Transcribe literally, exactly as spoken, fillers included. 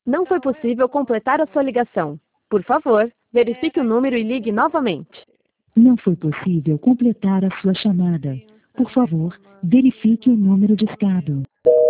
Não foi possível completar a sua ligação. Por favor, verifique o número e ligue novamente. Não foi possível completar a sua chamada. Por favor, verifique o número discado.